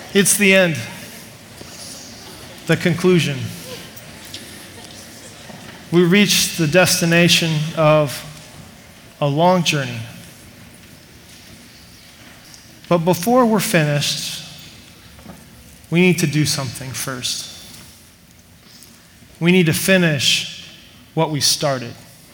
It's the end, the conclusion. We reach the destination of a long journey. But before we're finished, we need to do something first. We need to finish what we started.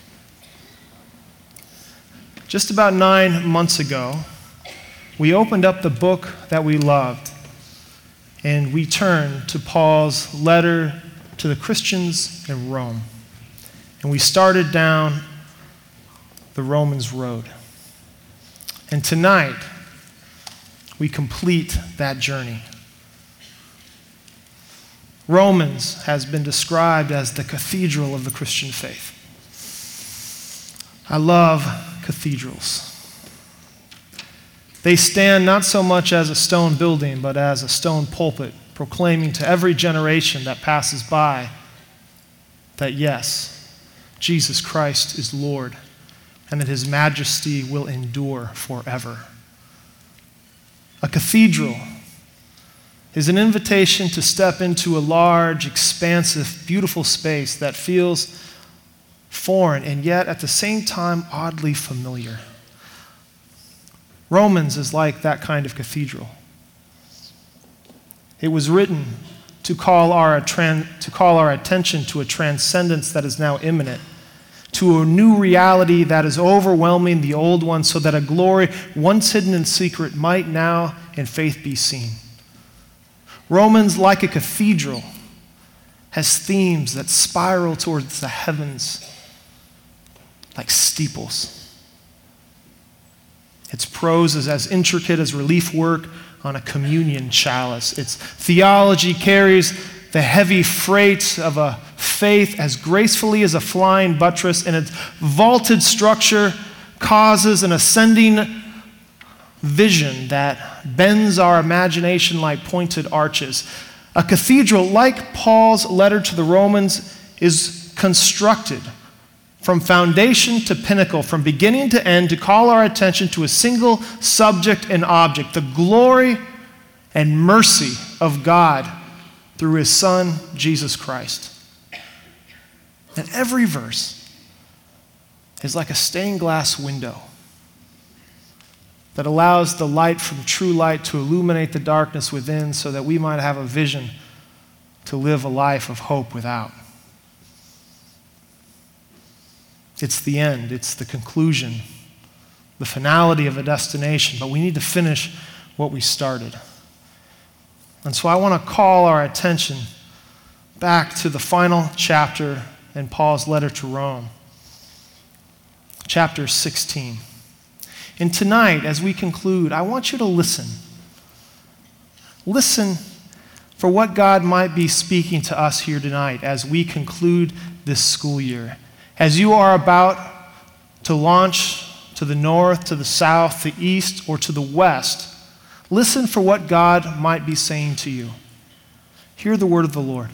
Just about 9 months ago, we opened up the book that we loved, and we turned to Paul's letter to the Christians in Rome. And we started down the Romans road. And tonight, we complete that journey. Romans has been described as the cathedral of the Christian faith. I love cathedrals. They stand not so much as a stone building, but as a stone pulpit, proclaiming to every generation that passes by that yes, Jesus Christ is Lord, and that his majesty will endure forever. A cathedral is an invitation to step into a large, expansive, beautiful space that feels foreign and yet at the same time oddly familiar. Romans is like that kind of cathedral. It was written to call our attention to a transcendence that is now imminent, to a new reality that is overwhelming the old one, so that a glory once hidden in secret might now in faith be seen. Romans, like a cathedral, has themes that spiral towards the heavens like steeples. Its prose is as intricate as relief work on a communion chalice. Its theology carries the heavy freight of a faith as gracefully as a flying buttress, and its vaulted structure causes an ascending vision that bends our imagination like pointed arches. A cathedral, like Paul's letter to the Romans, is constructed from foundation to pinnacle, from beginning to end, to call our attention to a single subject and object, the glory and mercy of God through his Son, Jesus Christ. And every verse is like a stained glass window that allows the light from true light to illuminate the darkness within, so that we might have a vision to live a life of hope without. It's the end, it's the conclusion, the finality of a destination, but we need to finish what we started. And so I want to call our attention back to the final chapter in Paul's letter to Rome, chapter 16. And tonight, as we conclude, I want you to listen. Listen for what God might be speaking to us here tonight as we conclude this school year. As you are about to launch to the north, to the south, the east, or to the west, listen for what God might be saying to you. Hear the word of the Lord.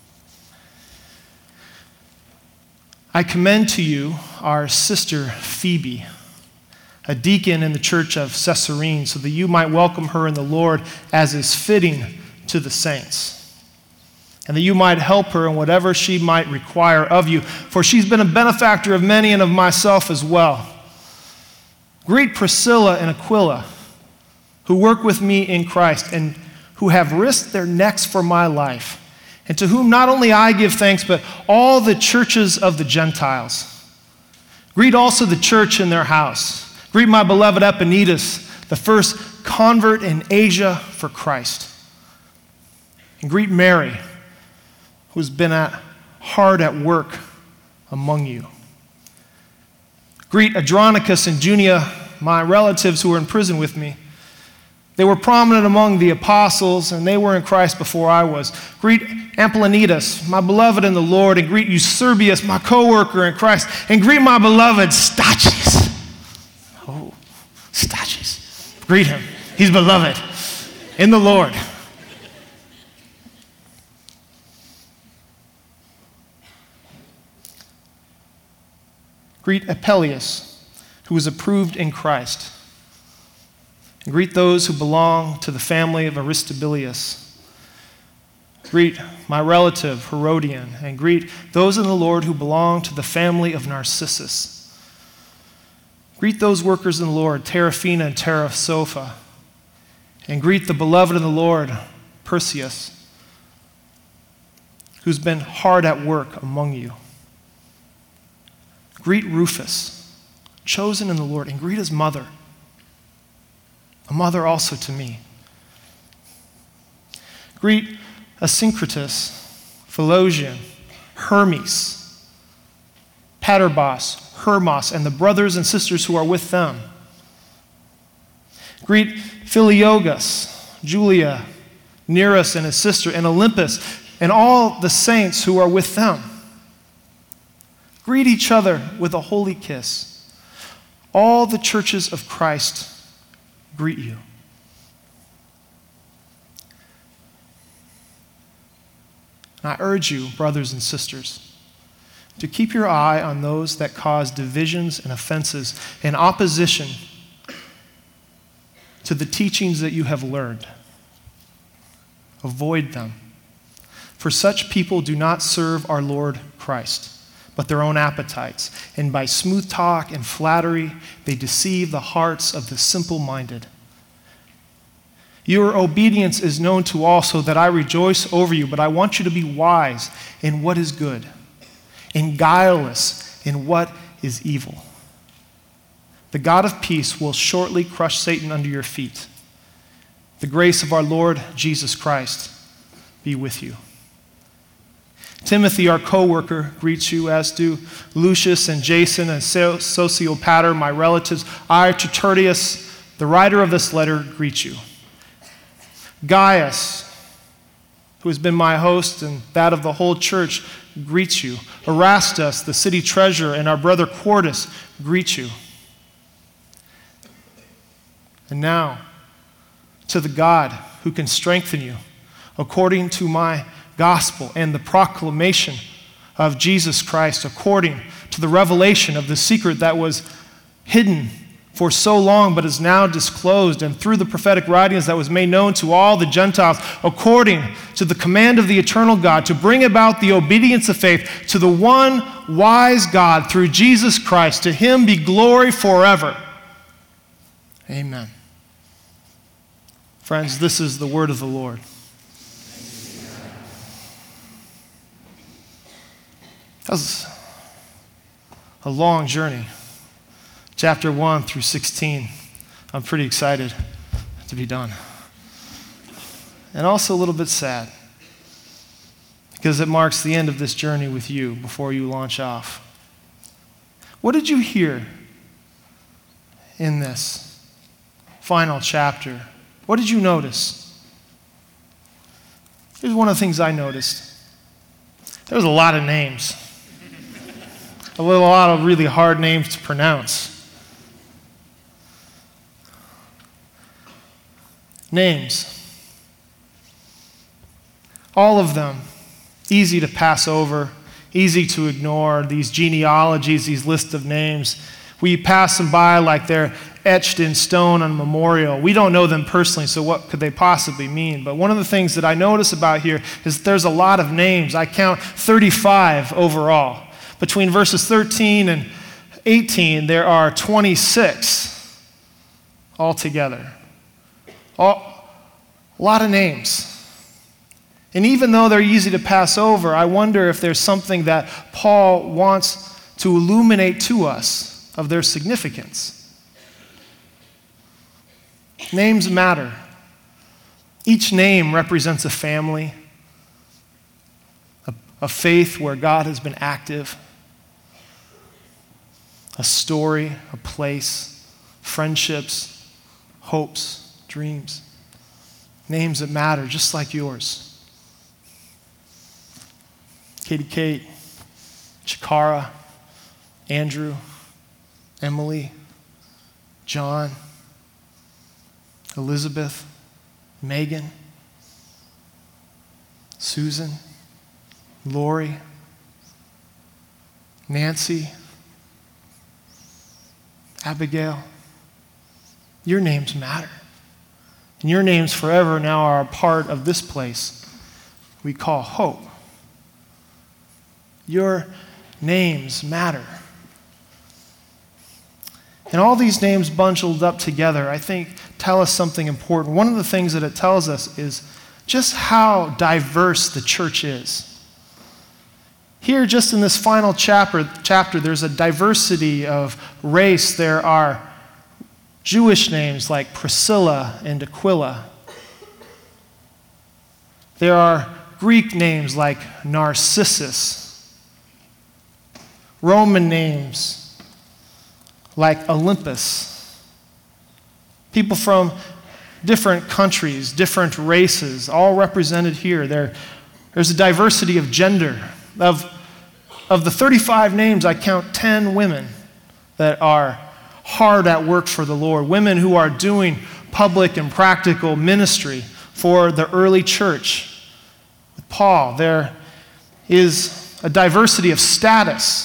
I commend to you our sister Phoebe, a deacon in the church of Caesarea, so that you might welcome her in the Lord as is fitting to the saints, and that you might help her in whatever she might require of you, for she's been a benefactor of many and of myself as well. Greet Priscilla and Aquila, who work with me in Christ and who have risked their necks for my life, and to whom not only I give thanks, but all the churches of the Gentiles. Greet also the church in their house. Greet my beloved Epaenetus, the first convert in Asia for Christ. And greet Mary, who's been hard at work among you. Greet Andronicus and Junia, my relatives who are in prison with me. They were prominent among the apostles, and they were in Christ before I was. Greet Amplinetus, my beloved in the Lord, and greet Eusebius, my co-worker in Christ, and greet my beloved Stachys. Oh, Stachys. Greet him. He's beloved in the Lord. Greet Apelles, who is approved in Christ. And greet those who belong to the family of Aristobulus. Greet my relative Herodian, and greet those in the Lord who belong to the family of Narcissus. Greet those workers in the Lord, Teraphina and Terasopha. And greet the beloved in the Lord, Perseus, who's been hard at work among you. Greet Rufus, chosen in the Lord, and greet his mother, a mother also to me. Greet Asyncritus, Philologian, Hermes, Paterbas, Hermas, and the brothers and sisters who are with them. Greet Philologus, Julia, Nereus and his sister, and Olympus, and all the saints who are with them. Greet each other with a holy kiss. All the churches of Christ greet you. And I urge you, brothers and sisters, to keep your eye on those that cause divisions and offenses in opposition to the teachings that you have learned. Avoid them. For such people do not serve our Lord Christ, but their own appetites. And by smooth talk and flattery, they deceive the hearts of the simple-minded. Your obedience is known to all, so that I rejoice over you, but I want you to be wise in what is good, and guileless in what is evil. The God of peace will shortly crush Satan under your feet. The grace of our Lord Jesus Christ be with you. Timothy, our co-worker, greets you, as do Lucius and Jason and Sosiopater, my relatives. I, Tertius, the writer of this letter, greet you. Gaius, who has been my host and that of the whole church, greets you. Erastus, the city treasurer, and our brother Quartus greet you. And now, to the God who can strengthen you, according to my gospel and the proclamation of Jesus Christ, according to the revelation of the secret that was hidden for so long, but is now disclosed, and through the prophetic writings that was made known to all the Gentiles, according to the command of the eternal God, to bring about the obedience of faith to the one wise God through Jesus Christ. To him be glory forever. Amen. Friends, this is the word of the Lord. That was a long journey. Chapter 1 through 16. I'm pretty excited to be done. And also a little bit sad, because it marks the end of this journey with you before you launch off. What did you hear in this final chapter? What did you notice? Here's one of the things I noticed. There was a lot of names. A lot of really hard names to pronounce. Names. All of them easy to pass over, easy to ignore. These genealogies, these lists of names, we pass them by like they're etched in stone on a memorial. We don't know them personally, so what could they possibly mean? But one of the things that I notice about here is there's a lot of names. I count 35 overall. Between verses 13 and 18, there are 26 altogether. A lot of names. And even though they're easy to pass over, I wonder if there's something that Paul wants to illuminate to us of their significance. Names matter. Each name represents a family, a faith where God has been active, a story, a place, friendships, hopes, dreams. Names that matter, just like yours. Katie Kate, Chikara, Andrew, Emily, John, Elizabeth, Megan, Susan, Lori, Nancy, Abigail. Your names matter. And your names forever now are a part of this place we call hope. Your names matter. And all these names bundled up together, I think, tell us something important. One of the things that it tells us is just how diverse the church is. Here, just in this final chapter, there's a diversity of race. There are Jewish names like Priscilla and Aquila. There are Greek names like Narcissus. Roman names like Olympus. People from different countries, different races, all represented here. There's a diversity of gender. Of the 35 names, I count 10 women that are hard at work for the Lord, women who are doing public and practical ministry for the early church. With Paul, there is a diversity of status.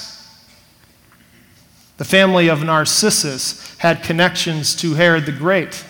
The family of Narcissus had connections to Herod the Great.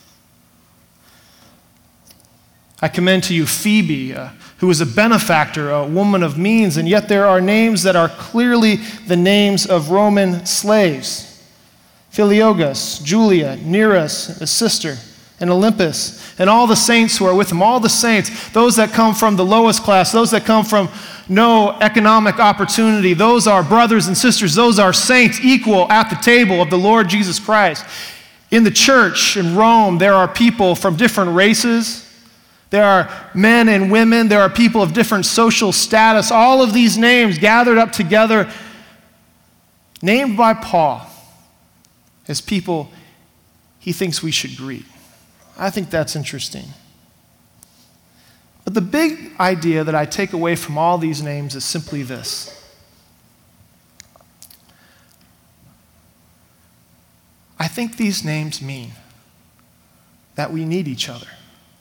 I commend to you Phoebe, who is a benefactor, a woman of means, and yet there are names that are clearly the names of Roman slaves. Philologus, Julia, Nereus, his sister, and Olympus, and all the saints who are with him, all the saints, those that come from the lowest class, those that come from no economic opportunity, those are brothers and sisters, those are saints equal at the table of the Lord Jesus Christ. In the church in Rome, there are people from different races. There are men and women. There are people of different social status. All of these names gathered up together, named by Paul as people he thinks we should greet. I think that's interesting. But the big idea that I take away from all these names is simply this. I think these names mean that we need each other.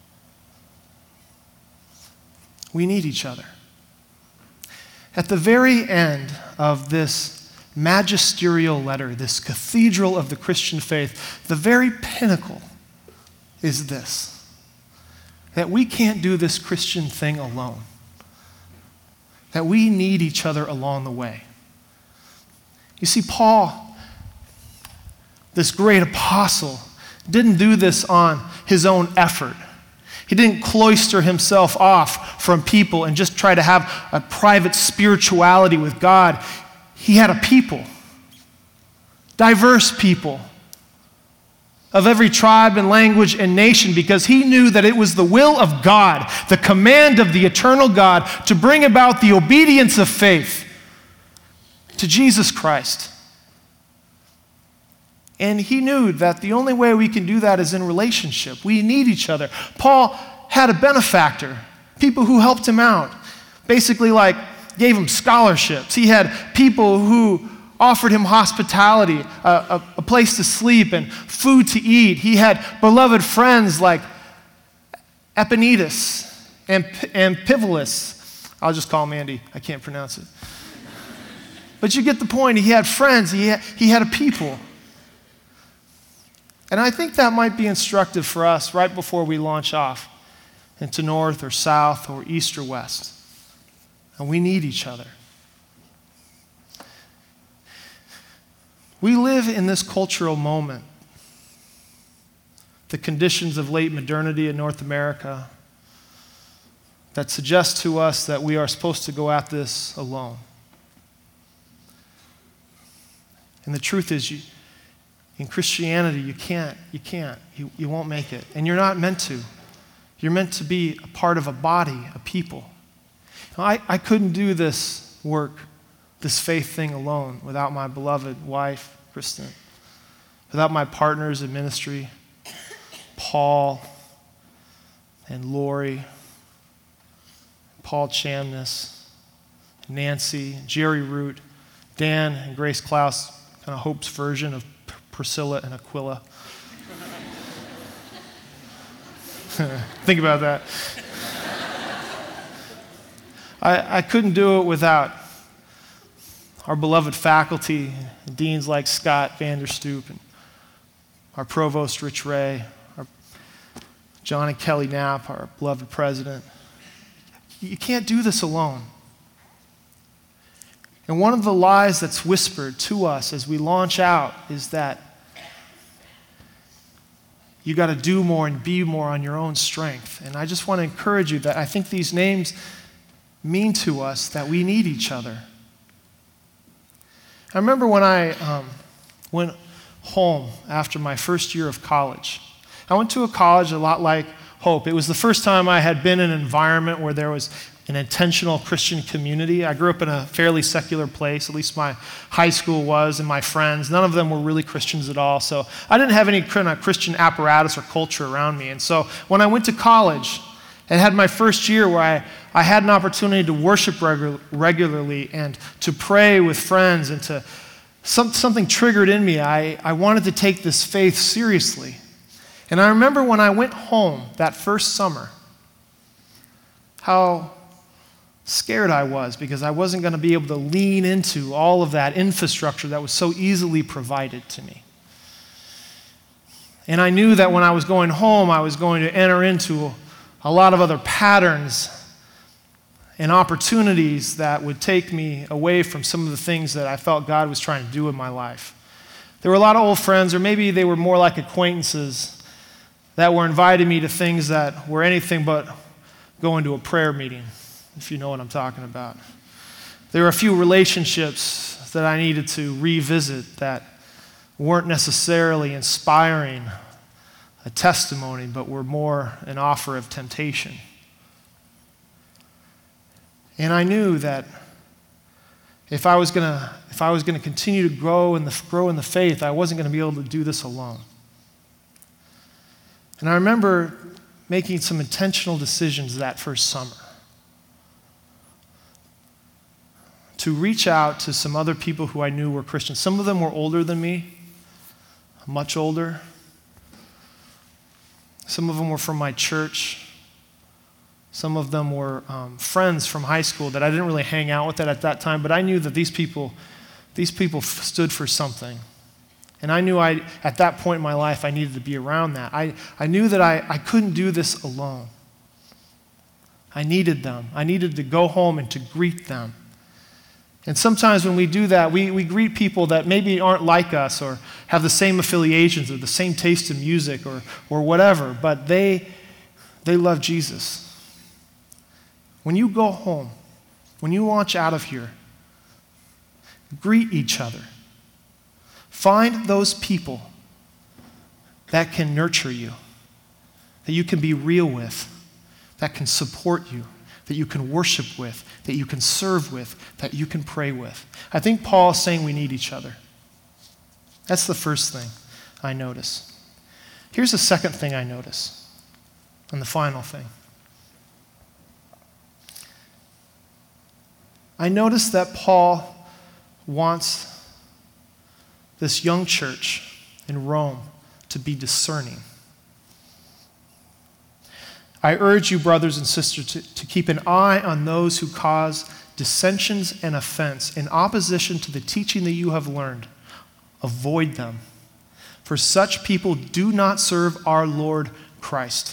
We need each other. At the very end of this magisterial letter, this cathedral of the Christian faith, the very pinnacle is this, that we can't do this Christian thing alone, that we need each other along the way. You see, Paul, this great apostle, didn't do this on his own effort. He didn't cloister himself off from people and just try to have a private spirituality with God. He had a people, diverse people of every tribe and language and nation, because he knew that it was the will of God, the command of the eternal God, to bring about the obedience of faith to Jesus Christ. And he knew that the only way we can do that is in relationship. We need each other. Paul had a benefactor, people who helped him out, basically like gave him scholarships. He had people who offered him hospitality, a place to sleep and food to eat. He had beloved friends like Epaenetus and Amphipolus. I'll just call him Andy. I can't pronounce it. But you get the point. He had friends. He had a people. And I think that might be instructive for us right before we launch off into north or south or east or west. And we need each other. We live in this cultural moment. The conditions of late modernity in North America that suggest to us that we are supposed to go at this alone. And the truth is, in Christianity, you won't make it. And you're not meant to. You're meant to be a part of a body, a people. I couldn't do this work, this faith thing alone without my beloved wife, Kristen, without my partners in ministry, Paul and Lori, Paul Chamness, Nancy, Jerry Root, Dan and Grace Klaus, kind of Hope's version of Priscilla and Aquila. Think about that. I couldn't do it without our beloved faculty, deans like Scott Vanderstoop, and our provost, Rich Ray, John and Kelly Knapp, our beloved president. You can't do this alone. And one of the lies that's whispered to us as we launch out is that you got to do more and be more on your own strength. And I just want to encourage you that I think these names mean to us that we need each other. I remember when I went home after my first year of college. I went to a college a lot like Hope. It was the first time I had been in an environment where there was an intentional Christian community. I grew up in a fairly secular place, at least my high school was, and my friends. None of them were really Christians at all, so I didn't have any kind of Christian apparatus or culture around me. And so when I went to college and had my first year where I had an opportunity to worship regularly and to pray with friends and to something triggered in me. I wanted to take this faith seriously. And I remember when I went home that first summer, how scared I was because I wasn't going to be able to lean into all of that infrastructure that was so easily provided to me. And I knew that when I was going home, I was going to enter into a lot of other patterns and opportunities that would take me away from some of the things that I felt God was trying to do in my life. There were a lot of old friends, or maybe they were more like acquaintances, that were inviting me to things that were anything but going to a prayer meeting, if you know what I'm talking about. There were a few relationships that I needed to revisit that weren't necessarily inspiring a testimony, but were more an offer of temptation. And I knew that if I was going to continue to grow in the faith, I wasn't going to be able to do this alone. And I remember making some intentional decisions that first summer to reach out to some other people who I knew were Christians. Some of them were older than me, much older. Some of them were from my church. Some of them were friends from high school that I didn't really hang out with at that time, but I knew that these people stood for something. And I knew at that point in my life, I needed to be around that. I knew that I couldn't do this alone. I needed them. I needed to go home and to greet them. And sometimes when we do that, we greet people that maybe aren't like us or have the same affiliations or the same taste in music or whatever, but they love Jesus. When you go home, when you launch out of here, greet each other. Find those people that can nurture you, that you can be real with, that can support you, that you can worship with, that you can serve with, that you can pray with. I think Paul is saying we need each other. That's the first thing I notice. Here's the second thing I notice, and the final thing. I notice that Paul wants this young church in Rome to be discerning. I urge you, brothers and sisters, to keep an eye on those who cause dissensions and offense in opposition to the teaching that you have learned. Avoid them, for such people do not serve our Lord Christ,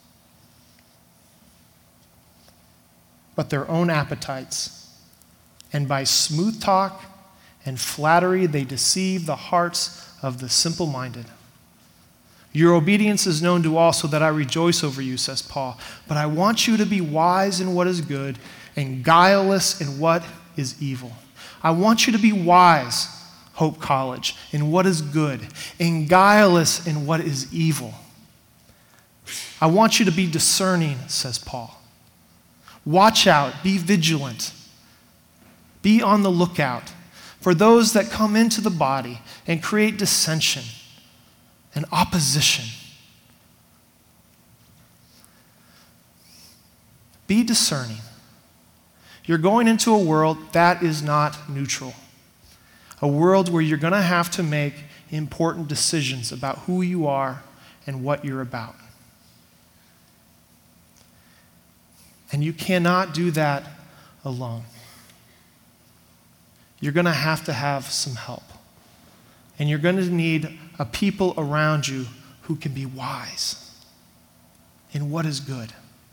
but their own appetites, and by smooth talk and flattery, they deceive the hearts of the simple-minded. Your obedience is known to all, so that I rejoice over you, says Paul. But I want you to be wise in what is good and guileless in what is evil. I want you to be wise, Hope College, in what is good and guileless in what is evil. I want you to be discerning, says Paul. Watch out, be vigilant, be on the lookout for those that come into the body and create dissension and opposition. Be discerning. You're going into a world that is not neutral, a world where you're going to have to make important decisions about who you are and what you're about. And you cannot do that alone. You're going to have some help. And you're going to need a people around you who can be wise in what is good,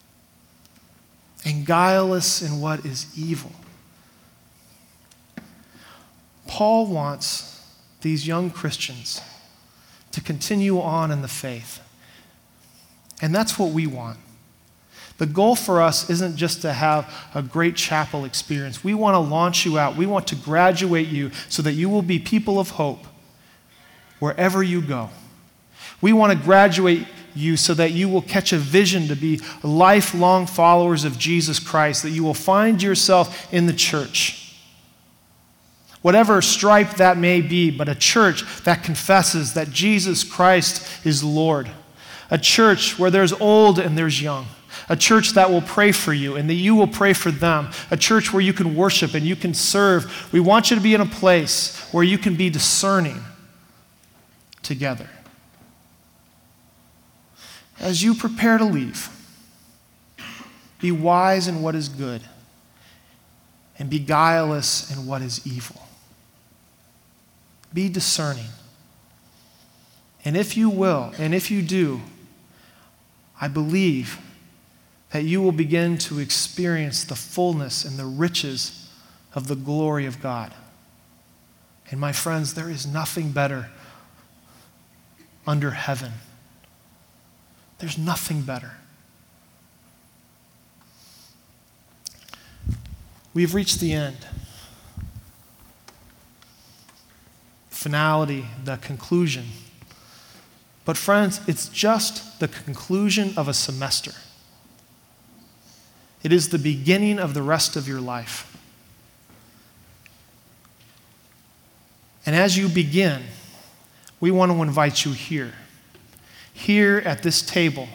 and guileless in what is evil. Paul wants these young Christians to continue on in the faith. And that's what we want. The goal for us isn't just to have a great chapel experience. We want to launch you out. We want to graduate you so that you will be people of hope wherever you go. We want to graduate you so that you will catch a vision to be lifelong followers of Jesus Christ, that you will find yourself in the church. Whatever stripe that may be, but a church that confesses that Jesus Christ is Lord. A church where there's old and there's young. A church that will pray for you and that you will pray for them. A church where you can worship and you can serve. We want you to be in a place where you can be discerning together. As you prepare to leave, be wise in what is good and be guileless in what is evil. Be discerning. And if you will, and if you do, I believe that you will begin to experience the fullness and the riches of the glory of God. And my friends, there is nothing better under heaven. There's nothing better. We've reached the end. Finality, the conclusion. But friends, it's just the conclusion of a semester. It is the beginning of the rest of your life. And as you begin, we want to invite you here. Here at this table,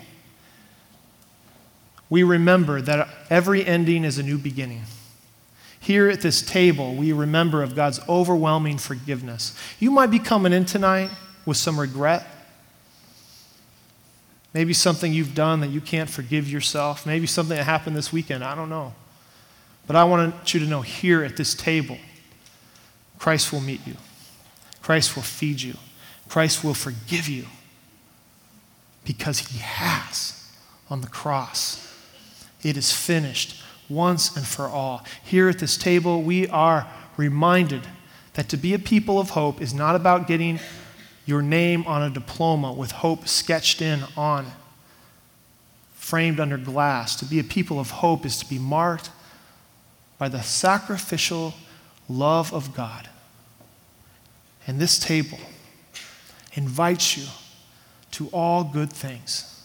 we remember that every ending is a new beginning. Here at this table, we remember of God's overwhelming forgiveness. You might be coming in tonight with some regret. Maybe something you've done that you can't forgive yourself. Maybe something that happened this weekend. I don't know. But I want you to know here at this table, Christ will meet you. Christ will feed you. Christ will forgive you because he has on the cross. It is finished once and for all. Here at this table, we are reminded that to be a people of hope is not about getting your name on a diploma with hope sketched in on, framed under glass. To be a people of hope is to be marked by the sacrificial love of God. And this table invites you to all good things.